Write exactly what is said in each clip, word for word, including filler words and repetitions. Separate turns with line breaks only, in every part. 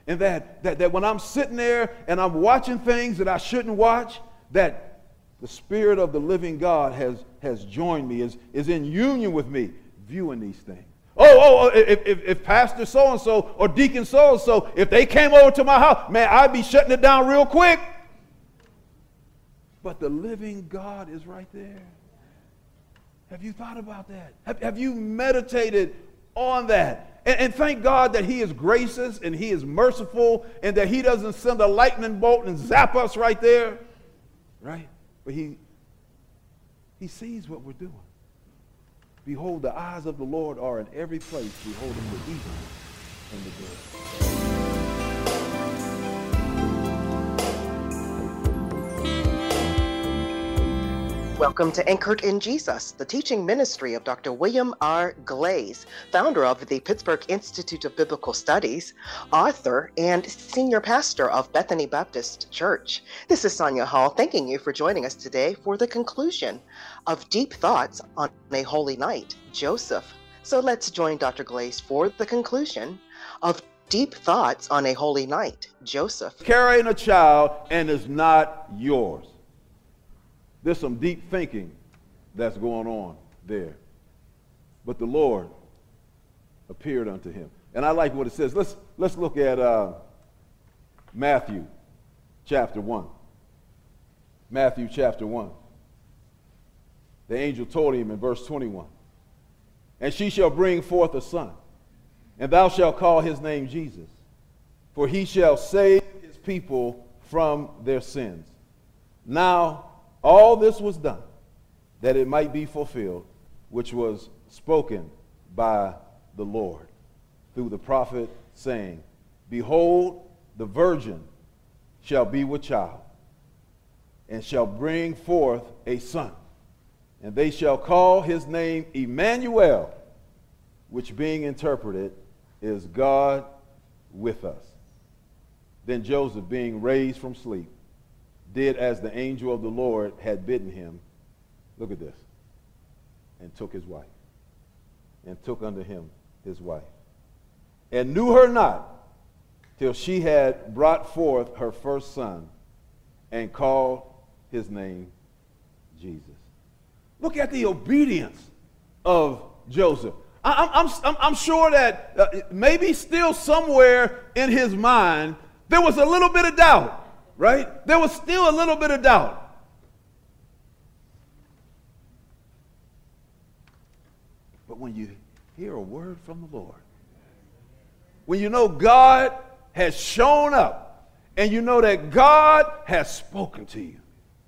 And that, that, that when I'm sitting there and I'm watching things that I shouldn't watch, that the Spirit of the living God has, has joined me, is, is in union with me, viewing these things. Oh, oh, oh if, if, if Pastor so-and-so or Deacon so-and-so, if they came over to my house, man, I'd be shutting it down real quick. But the living God is right there. Have you thought about that? Have, have you meditated on that? And, and thank God that he is gracious and he is merciful and that he doesn't send a lightning bolt and zap us right there. Right? But he, he sees what we're doing. Behold, the eyes of the Lord are in every place, beholding the evil and the good.
Welcome to Anchored in Jesus, the teaching ministry of Doctor William R. Glaze, founder of the Pittsburgh Institute of Biblical Studies, author, and senior pastor of Bethany Baptist Church. This is Sonia Hall, thanking you for joining us today for the conclusion of Deep Thoughts on a Holy Night, Joseph. So let's join Doctor Glaze for the conclusion of Deep Thoughts on a Holy Night, Joseph.
Carrying a child and it's not yours. There's some deep thinking that's going on there. But the Lord appeared unto him. And I like what it says. Let's, let's look at uh, Matthew chapter one. Matthew chapter one. The angel told him in verse twenty-one, and she shall bring forth a son, and thou shalt call his name Jesus, for he shall save his people from their sins. Now, all this was done that it might be fulfilled, which was spoken by the Lord through the prophet, saying, Behold, the virgin shall be with child, and shall bring forth a son, and they shall call his name Emmanuel, which being interpreted is God with us. Then Joseph, being raised from sleep, did as the angel of the Lord had bidden him. Look at this. And took his wife. And took unto him his wife. And knew her not till she had brought forth her first son, and called his name Jesus. Look at the obedience of Joseph. I, I'm, I'm, I'm sure that uh, maybe still somewhere in his mind there was a little bit of doubt. Right? There was still a little bit of doubt. But when you hear a word from the Lord, when you know God has shown up, and you know that God has spoken to you,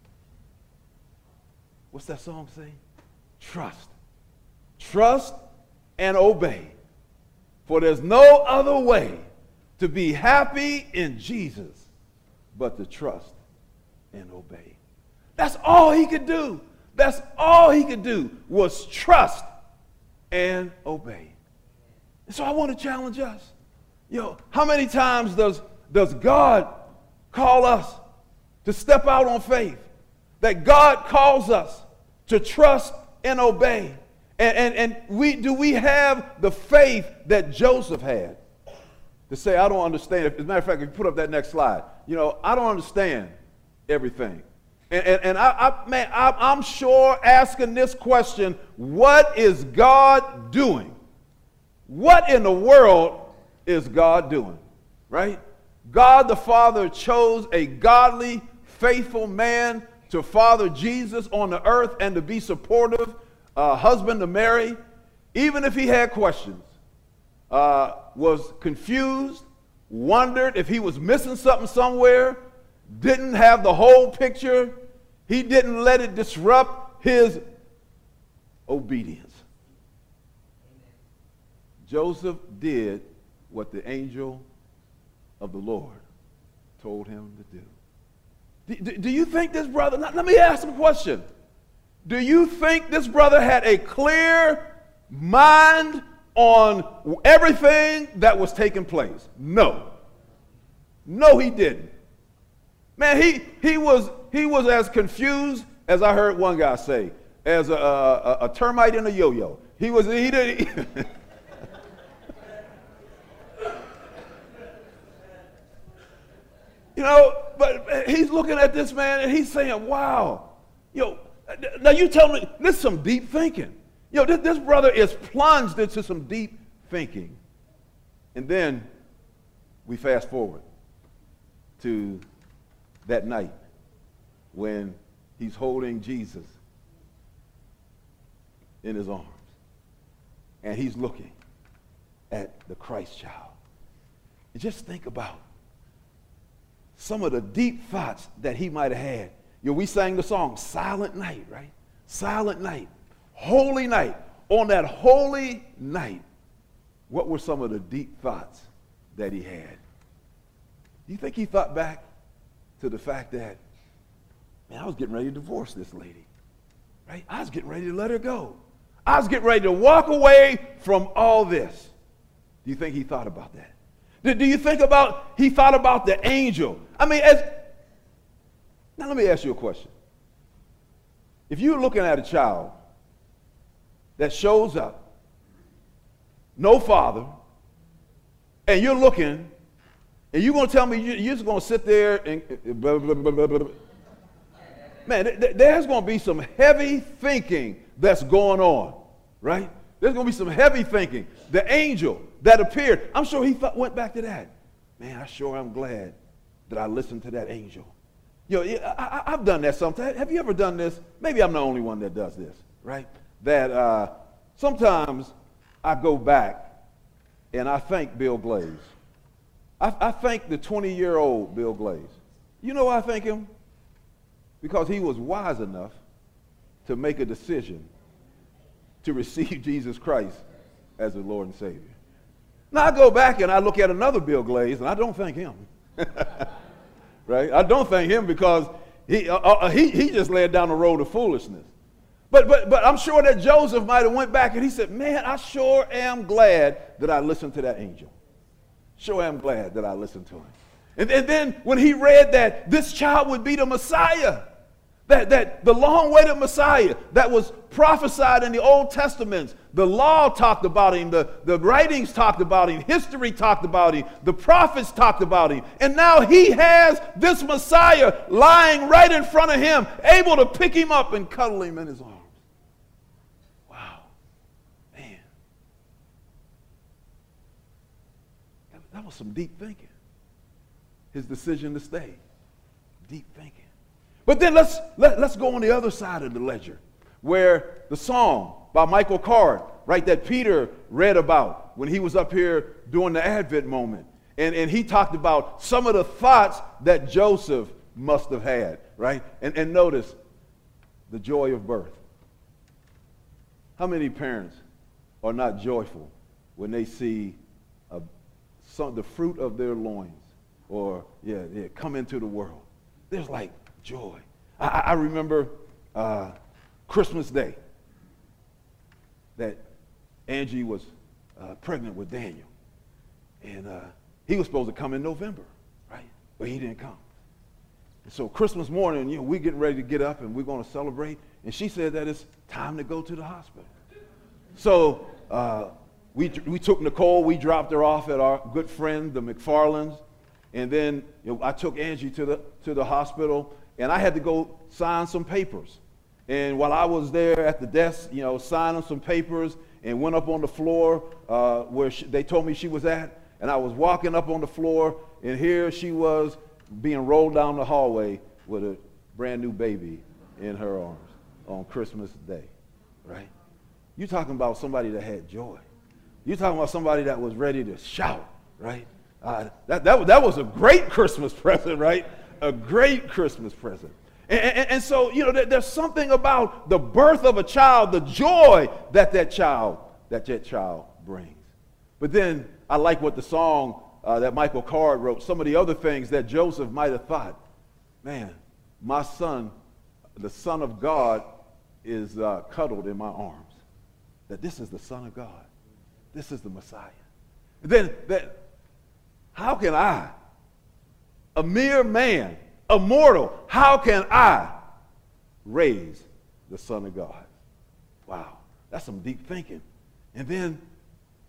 what's that song say? Trust. Trust and obey. For there's no other way to be happy in Jesus but to trust and obey. That's all he could do. That's all he could do was trust and obey. And so I want to challenge us. You know, how many times does, does God call us to step out on faith? That God calls us to trust and obey. And, and, and we do we have the faith that Joseph had? To say, I don't understand. As a matter of fact, if you put up that next slide, you know, I don't understand everything. And, and, and I, I, man, I, I'm sure asking this question, what is God doing? What in the world is God doing? Right? God the Father chose a godly, faithful man to father Jesus on the earth and to be supportive, uh, husband to Mary, even if he had questions. Uh, was confused, wondered if he was missing something somewhere, didn't have the whole picture. He didn't let it disrupt his obedience. Joseph did what the angel of the Lord told him to do. Do, do you think this brother, now, let me ask him a question. Do you think this brother had a clear mind on everything that was taking place? No. No, he didn't. Man, he he was he was as confused as I heard one guy say, as a, a, a termite in a yo-yo. He was he did. You know, but he's looking at this man and he's saying, wow, yo, now you tell me, this is some deep thinking. Yo, this, this brother is plunged into some deep thinking. And then we fast forward to that night when he's holding Jesus in his arms. And he's looking at the Christ child. And just think about some of the deep thoughts that he might have had. You know, we sang the song, Silent Night, right? Silent Night, Holy Night. On that holy night, what were some of the deep thoughts that he had? Do you think he thought back to the fact that, man, I was getting ready to divorce this lady, right? I was getting ready to let her go. I was getting ready to walk away from all this. Do you think he thought about that? Do, do you think about, he thought about the angel? I mean, as, now let me ask you a question. If you're looking at a child that shows up, no father, and you're looking, and you're going to tell me you, you're just going to sit there and blah, blah, blah, blah, blah. Man, th- th- there's going to be some heavy thinking that's going on, right? There's going to be some heavy thinking. The angel that appeared, I'm sure he thought, went back to that. Man, I sure am glad that I listened to that angel. You know, I, I, I've done that sometimes. Have you ever done this? Maybe I'm the only one that does this, right? That uh, sometimes I go back and I thank Bill Glaze. I, I thank the twenty-year-old Bill Glaze. You know why I thank him? Because he was wise enough to make a decision to receive Jesus Christ as the Lord and Savior. Now I go back and I look at another Bill Glaze and I don't thank him. Right? I don't thank him because he, uh, uh, he, he just led down the road of foolishness. But, but, but I'm sure that Joseph might have went back and he said, man, I sure am glad that I listened to that angel. Sure am glad that I listened to him. And, and then when he read that this child would be the Messiah, that, that the long-awaited Messiah that was prophesied in the Old Testament, the law talked about him, the, the writings talked about him, history talked about him, the prophets talked about him, and now he has this Messiah lying right in front of him, able to pick him up and cuddle him in his arms. Wow, man. That, that was some deep thinking. His decision to stay, deep thinking. But then let's, let, let's go on the other side of the ledger, where the song by Michael Card, right, that Peter read about when he was up here during the Advent moment. And, and he talked about some of the thoughts that Joseph must have had, right? And, and notice the joy of birth. How many parents are not joyful when they see a, some, the fruit of their loins or, yeah, yeah, come into the world? There's like joy. I, I remember uh, Christmas Day that Angie was uh, pregnant with Daniel. And uh, he was supposed to come in November, right? But he didn't come. And so Christmas morning, you know, we're getting ready to get up and we're going to celebrate. And she said that it's time to go to the hospital. So uh, we, we took Nicole, we dropped her off at our good friend, the McFarlands. And then you know, I took Angie to the, to the hospital, and I had to go sign some papers. And while I was there at the desk, you know, signing some papers and went up on the floor uh, where she, they told me she was at, and I was walking up on the floor, and here she was being rolled down the hallway with a brand new baby in her arms on Christmas Day, right? You're talking about somebody that had joy. You're talking about somebody that was ready to shout, right? Uh, that, that, that was a great Christmas present, right? A great Christmas present. And, and, and so, you know, there, there's something about the birth of a child, the joy that that child, that that child brings. But then I like what the song uh, that Michael Card wrote, some of the other things that Joseph might have thought. Man, my son, the Son of God, is uh, cuddled in my arms. That this is the Son of God. This is the Messiah. And then that, how can I, a mere man, a mortal, how can I raise the Son of God? Wow, that's some deep thinking. And then,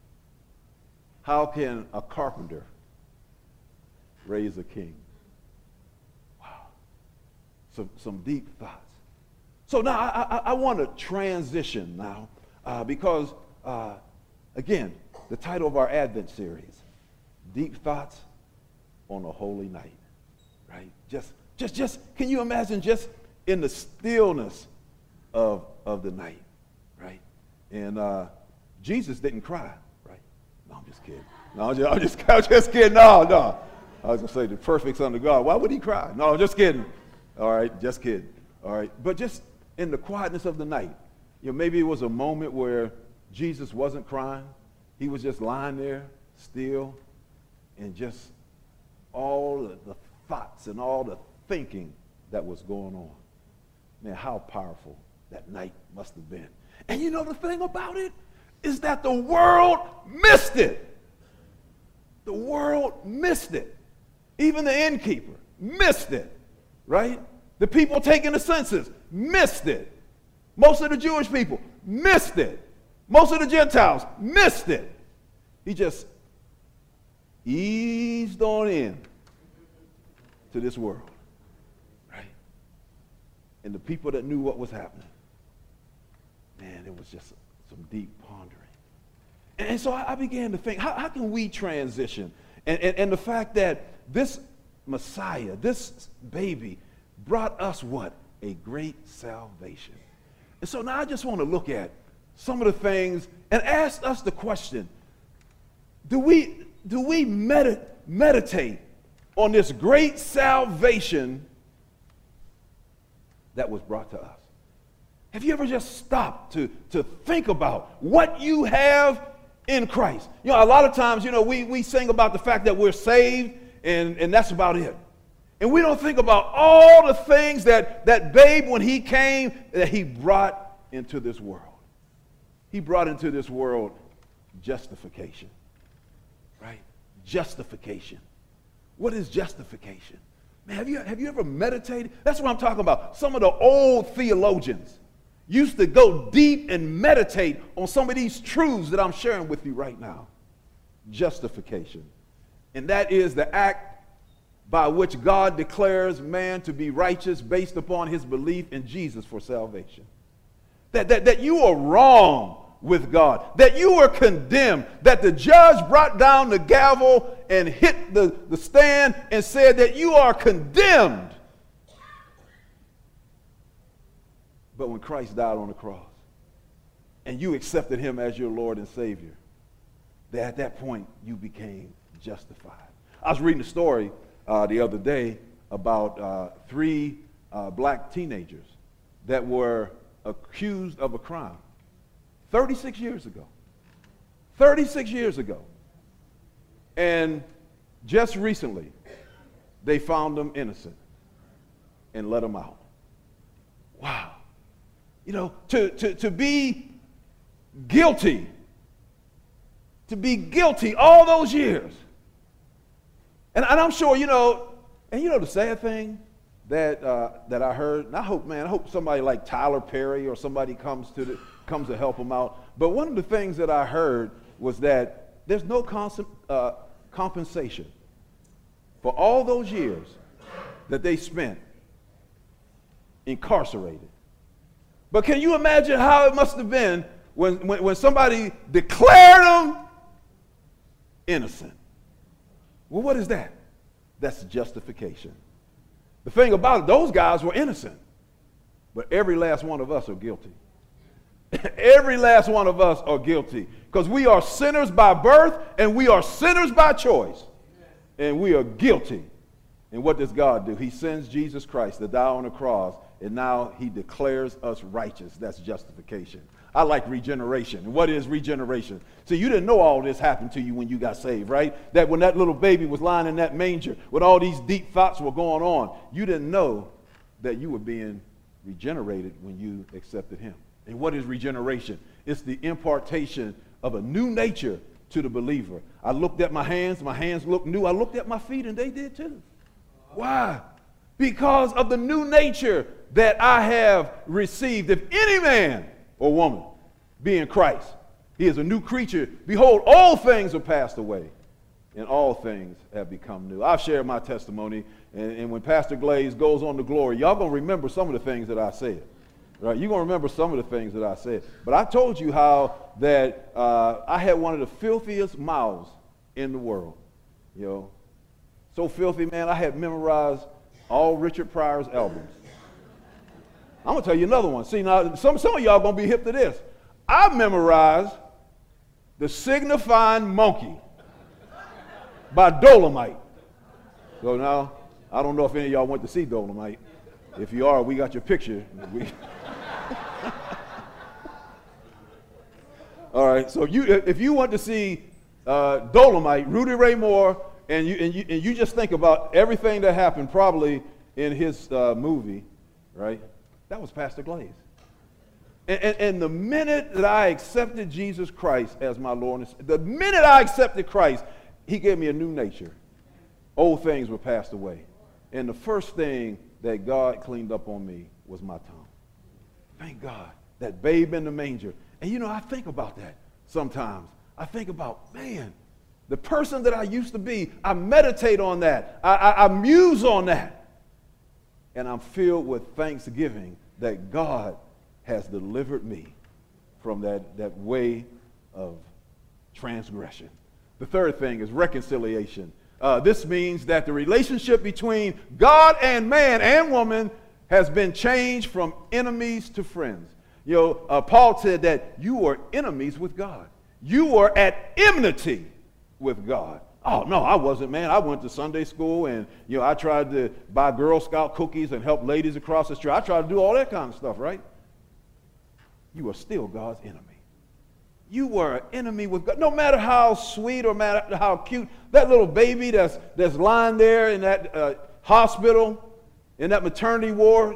how can a carpenter raise a king? some, some deep thoughts. So now I, I, I want to transition now uh, because, uh, again, the title of our Advent series, Deep Thoughts on a Holy Night, right? Just, just, just, can you imagine just in the stillness of, of the night, right? And uh, Jesus didn't cry, right? No, I'm just kidding. No, I'm just, I'm just, I'm just kidding. No, no. I was going to say the perfect Son of God. Why would he cry? No, I'm just kidding. All right, just kidding. All right, but just in the quietness of the night, you know, maybe it was a moment where Jesus wasn't crying. He was just lying there still, and just all the, the thoughts and all the thinking that was going on. Man, how powerful that night must have been. And you know the thing about it is that the world missed it. The world missed it. Even the innkeeper missed it, right? The people taking the census missed it. Most of the Jewish people missed it. Most of the Gentiles missed it. He just eased on in to this world, right? And the people that knew what was happening, man, it was just some deep pondering. And, and so I, I began to think, how, how can we transition? And, and, and the fact that this Messiah, this baby, brought us what? A great salvation. And so now I just want to look at some of the things and ask us the question, do we, do we medit- meditate on this great salvation that was brought to us? Have you ever just stopped to, to think about what you have in Christ? You know, a lot of times, you know, we, we sing about the fact that we're saved, and, and that's about it. And we don't think about all the things that that babe, when he came, that he brought into this world. He brought into this world justification, right? Justification. What is justification? Man, have you, have you ever meditated? That's what I'm talking about. Some of the old theologians used to go deep and meditate on some of these truths that I'm sharing with you right now. Justification. And that is the act by which God declares man to be righteous based upon his belief in Jesus for salvation. That, that, that you are wrong with God, that you are condemned, that the judge brought down the gavel and hit the, the stand and said that you are condemned. But when Christ died on the cross and you accepted him as your Lord and Savior, that at that point you became justified. I was reading a story uh, the other day about uh, three uh, black teenagers that were accused of a crime thirty-six years ago. thirty-six years ago. And just recently, they found them innocent and let them out. Wow. You know, to, to, to be guilty, to be guilty all those years. And, and I'm sure, you know, and you know the sad thing that uh, that I heard, and I hope, man, I hope somebody like Tyler Perry or somebody comes to the, comes to help them out. But one of the things that I heard was that there's no cons- uh, compensation for all those years that they spent incarcerated. But can you imagine how it must have been when, when, when somebody declared them innocent? Well, what is that? That's justification. The thing about it, those guys were innocent, but every last one of us are guilty. Every last one of us are guilty because we are sinners by birth and we are sinners by choice. And we are guilty. And what does God do? He sends Jesus Christ to die on the cross, and now he declares us righteous. That's justification. I like regeneration. And what is regeneration? So you didn't know all this happened to you when you got saved, right? That when that little baby was lying in that manger, when all these deep thoughts were going on, you didn't know that you were being regenerated when you accepted him. And what is regeneration? It's the impartation of a new nature to the believer. I looked at my hands, my hands looked new. I looked at my feet and they did too. Why? Because of the new nature that I have received. If any man or woman be in Christ, he is a new creature. Behold, all things are passed away. and all things have become new. I've shared my testimony, and, and when Pastor Glaze goes on to glory, y'all going to remember some of the things that I said. Right? You're going to remember some of the things that I said. But I told you how that uh, I had one of the filthiest mouths in the world. You know, so filthy, man, I had memorized all Richard Pryor's albums. I'm going to tell you another one. See, now, some, some of y'all going to be hip to this. I memorized The Signifying Monkey by Dolomite. So now, I don't know if any of y'all went to see Dolomite. If you are, we got your picture. We All right, so you, if you want to see uh, Dolomite, Rudy Ray Moore, and you, and, you, and you just think about everything that happened probably in his uh, movie, right? That was Pastor Glaze. And, and, and the minute that I accepted Jesus Christ as my Lord, and the minute I accepted Christ, he gave me a new nature. Old things were passed away. And the first thing that God cleaned up on me was my tongue. Thank God, that babe in the manger. And you know, I think about that sometimes. I think about, man, the person that I used to be, I meditate on that. I, I, I muse on that. And I'm filled with thanksgiving that God has delivered me from that, that way of transgression. The third thing is reconciliation. Uh, this means that the relationship between God and man and woman has been changed from enemies to friends. You know, uh, Paul said that you were enemies with God. You were at enmity with God. Oh, no, I wasn't, man. I went to Sunday school, and, you know, I tried to buy Girl Scout cookies and help ladies across the street. I tried to do all that kind of stuff, right? You are still God's enemy. You were an enemy with God. No matter how sweet or matter how cute, that little baby that's, that's lying there in that uh, hospital, in that maternity ward,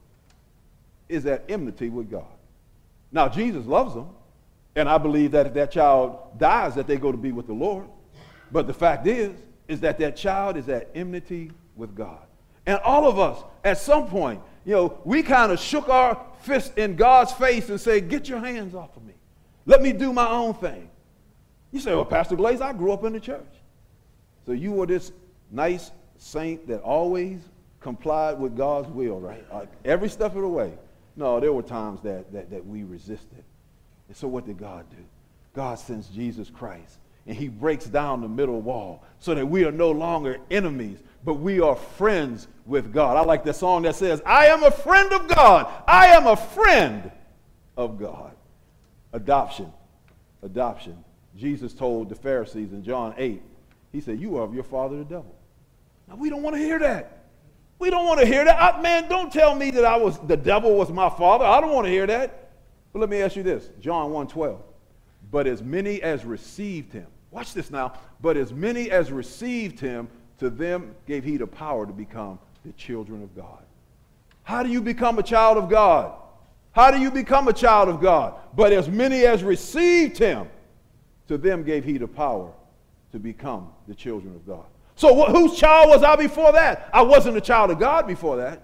is at enmity with God. Now, Jesus loves them, and I believe that if that child dies, that they go to be with the Lord. But the fact is, is that that child is at enmity with God. And all of us, at some point, you know, we kind of shook our fist in God's face and said, get your hands off of me. Let me do my own thing. You say, well, Pastor Glaze, I grew up in the church. So you were this nice saint that always complied with God's will, right? Like every step of the way. No, there were times that, that, that we resisted. And so what did God do? God sends Jesus Christ, and he breaks down the middle wall so that we are no longer enemies, but we are friends with God. I like the song that says, I am a friend of God. I am a friend of God. Adoption. Adoption. Jesus told the Pharisees in John eight, he said, you are of your father the devil. Now, we don't want to hear that. We don't want to hear that. I, man, don't tell me that I was the devil was my father. I don't want to hear that. But let me ask you this. John one twelve. But as many as received him. Watch this now. But as many as received him, to them gave he the power to become the children of God. How do you become a child of God? How do you become a child of God? But as many as received him, to them gave he the power to become the children of God. So wh- whose child was I before that? I wasn't a child of God before that.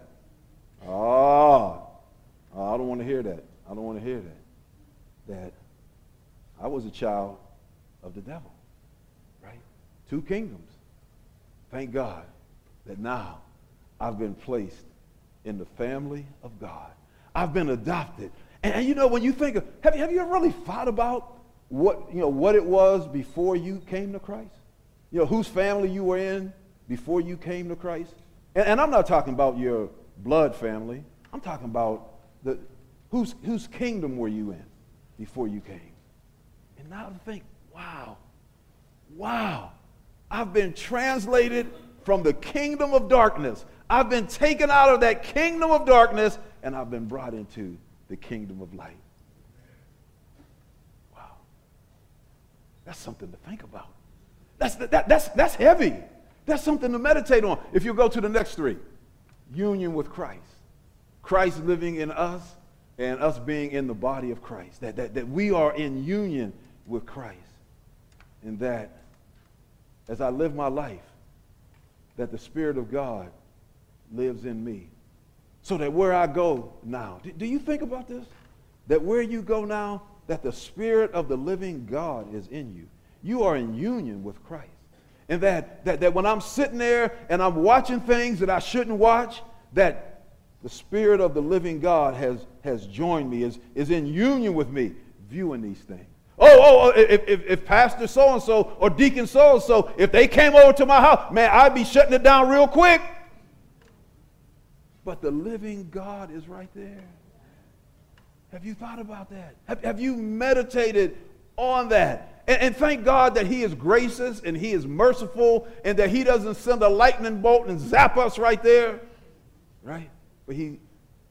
Oh, I don't want to hear that. I don't want to hear that. That I was a child of the devil, right? Two kingdoms. Thank God that now I've been placed in the family of God. I've been adopted. And, and you know, when you think of, have you, have you ever really thought about what, you know, what it was before you came to Christ? You know, whose family you were in before you came to Christ? And, and I'm not talking about your blood family. I'm talking about the whose, whose kingdom were you in before you came? And now to think, wow, wow, I've been translated from the kingdom of darkness. I've been taken out of that kingdom of darkness, and I've been brought into the kingdom of light. Wow. That's something to think about. That's, that, that's, that's heavy. That's something to meditate on. If you go to the next three, union with Christ. Christ living in us and us being in the body of Christ. That, that, that we are in union with Christ. And that as I live my life, that the Spirit of God lives in me. So that where I go now, do, do you think about this? That where you go now, that the Spirit of the living God is in you. You are in union with Christ. And that, that, that when I'm sitting there and I'm watching things that I shouldn't watch, that the Spirit of the living God has, has joined me, is, is in union with me, viewing these things. Oh, oh, oh if, if, if Pastor so-and-so or Deacon so-and-so, if they came over to my house, man, I'd be shutting it down real quick. But the living God is right there. Have you thought about that? Have, have you meditated on that? And, and thank God that he is gracious and he is merciful and that he doesn't send a lightning bolt and zap us right there. Right? But he,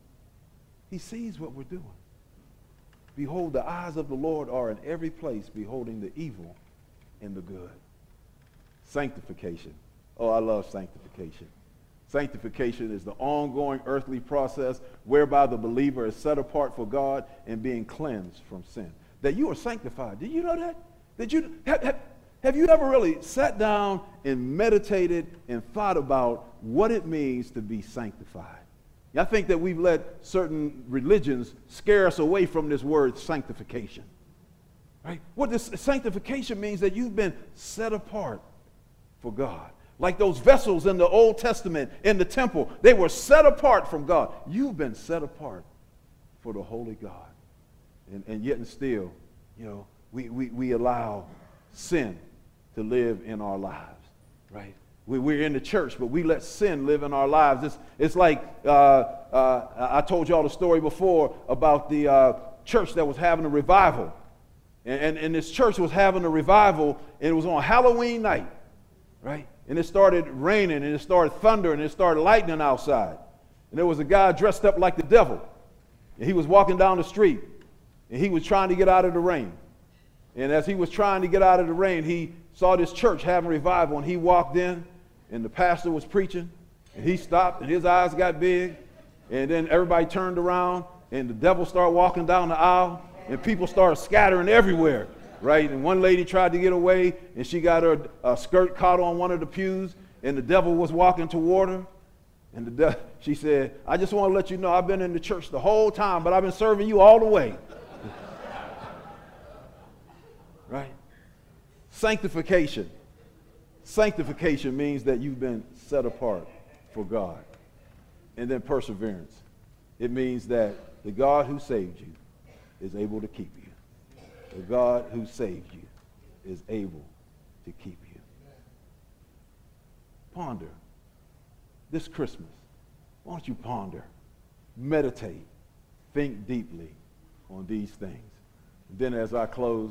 he sees what we're doing. Behold, the eyes of the Lord are in every place, beholding the evil and the good. Sanctification. Oh, I love sanctification. Sanctification is the ongoing earthly process whereby the believer is set apart for God and being cleansed from sin. That you are sanctified. Did you know that? Did you have, have, have you ever really sat down and meditated and thought about what it means to be sanctified? I think that we've let certain religions scare us away from this word sanctification. Right? What this sanctification means that you've been set apart for God. Like those vessels in the Old Testament in the temple, they were set apart from God. You've been set apart for the holy God. And, and yet and still, you know, we, we, we allow sin to live in our lives, right? We, we're in the church, but we let sin live in our lives. It's, it's like uh, uh, I told y'all the story before about the uh, church that was having a revival. And, and, and this church was having a revival, and it was on Halloween night, right? And it started raining, and it started thundering, and it started lightning outside. And there was a guy dressed up like the devil. And he was walking down the street, and he was trying to get out of the rain. And as he was trying to get out of the rain, he saw this church having revival, and he walked in, and the pastor was preaching, and he stopped, and his eyes got big, and then everybody turned around, and the devil started walking down the aisle, and people started scattering everywhere, right? And one lady tried to get away, and she got her uh, skirt caught on one of the pews, and the devil was walking toward her, and the de- she said, I just want to let you know I've been in the church the whole time, but I've been serving you all the way. Right? Sanctification. Sanctification means that you've been set apart for God. And then perseverance. It means that the God who saved you is able to keep you. The God who saved you is able to keep you. Ponder. This Christmas, why don't you ponder, meditate, think deeply on these things. And then as I close,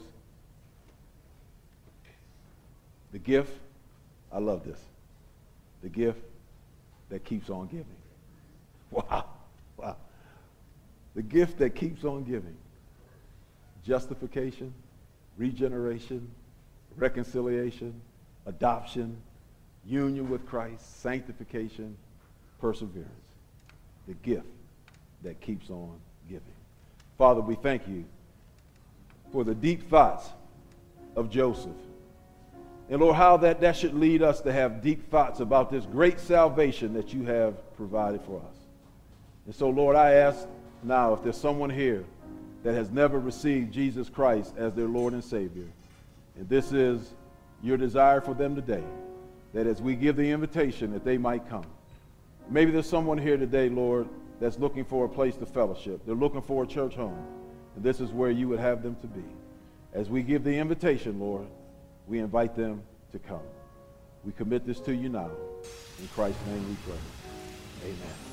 the gift, I love this, the gift that keeps on giving. Wow, wow. The gift that keeps on giving. Justification, regeneration, reconciliation, adoption, union with Christ, sanctification, perseverance. The gift that keeps on giving. Father, we thank you for the deep thoughts of Joseph. And Lord, how that, that should lead us to have deep thoughts about this great salvation that you have provided for us. And so, Lord, I ask now if there's someone here that has never received Jesus Christ as their Lord and Savior, and this is your desire for them today, that as we give the invitation that they might come. Maybe there's someone here today, Lord, that's looking for a place to fellowship. They're looking for a church home, and this is where you would have them to be. As we give the invitation, Lord, we invite them to come. We commit this to you now. In Christ's name we pray.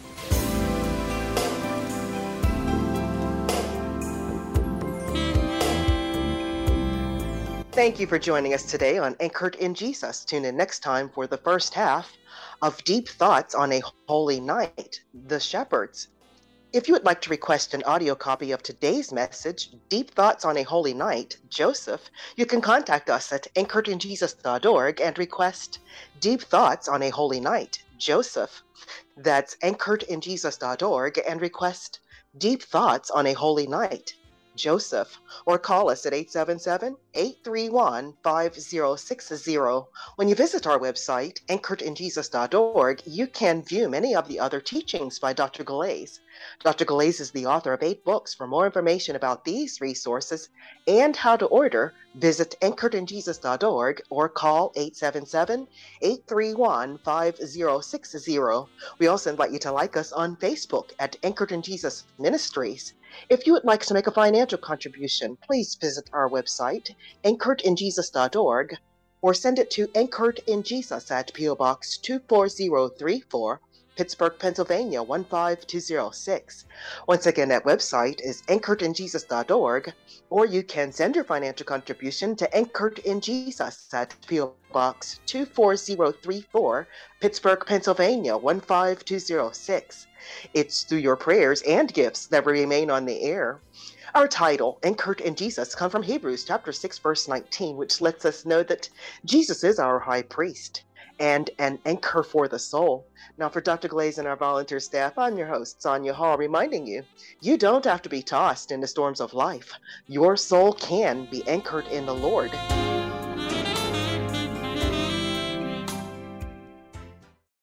Amen.
Thank you for joining us today on Anchored in Jesus. Tune in next time for the first half of Deep Thoughts on a Holy Night, The Shepherds. If you would like to request an audio copy of today's message, Deep Thoughts on a Holy Night, Joseph, you can contact us at anchored in jesus dot org and request Deep Thoughts on a Holy Night, Joseph. That's anchored in jesus dot org and request Deep Thoughts on a Holy Night, Joseph, or call us at eight seven seven, eight three one, five zero six zero. When you visit our website, anchored in jesus dot org, you can view many of the other teachings by Doctor Galais. Doctor Galais is the author of eight books. For more information about these resources and how to order, visit anchored in jesus dot org or call eight seven seven, eight three one, five zero six zero. We also invite you to like us on Facebook at Anchored in Jesus Ministries. If you would like to make a financial contribution, please visit our website, anchored in jesus dot org, or send it to Anchored in Jesus at P O Box two four zero three four, Pittsburgh, Pennsylvania one five two zero six. Once again, that website is anchored in jesus dot org, or you can send your financial contribution to Anchored in Jesus at P O Box two four zero three four, Pittsburgh, Pennsylvania one five two zero six. It's through your prayers and gifts that we remain on the air. Our title, Anchored in Jesus, comes from Hebrews chapter six, verse nineteen, which lets us know that Jesus is our high priest and an anchor for the soul. Now, for Doctor Galais and our volunteer staff, I'm your host, Sonia Hall, reminding you, you don't have to be tossed in the storms of life. Your soul can be anchored in the Lord.